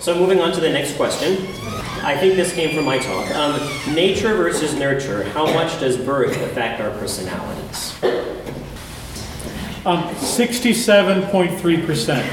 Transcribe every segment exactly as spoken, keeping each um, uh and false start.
So moving on to the next question. I think this came from my talk. Um, nature versus nurture. How much does birth affect our personalities? Um, sixty-seven point three percent.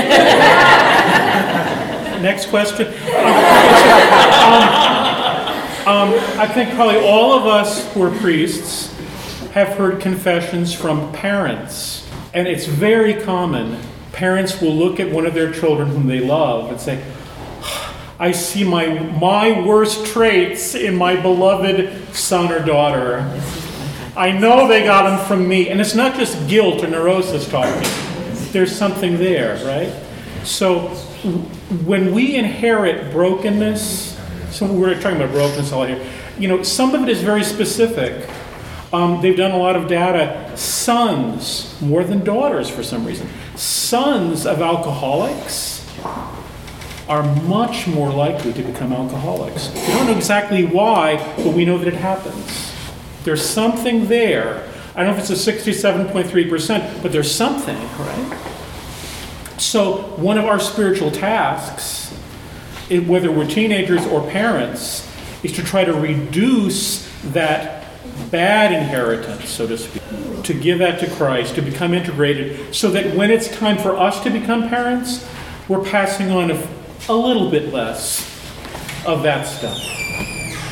Next question. Um, um, I think probably all of us who are priests have heard confessions from parents. And it's very common. Parents will look at one of their children whom they love and say, I see my my worst traits in my beloved son or daughter. I know they got them from me. And it's not just guilt or neurosis talking. There's something there, right? So when we inherit brokenness, so we're talking about brokenness all here, you know, some of it is very specific. Um, they've done a lot of data. Sons, more than daughters for some reason, sons of alcoholics are much more likely to become alcoholics. We don't know exactly why, but we know that it happens. There's something there. I don't know if it's a sixty-seven point three percent, but there's something, right? So one of our spiritual tasks, whether we're teenagers or parents, is to try to reduce that bad inheritance, so to speak, to give that to Christ, to become integrated, so that when it's time for us to become parents, we're passing on a, a little bit less of that stuff.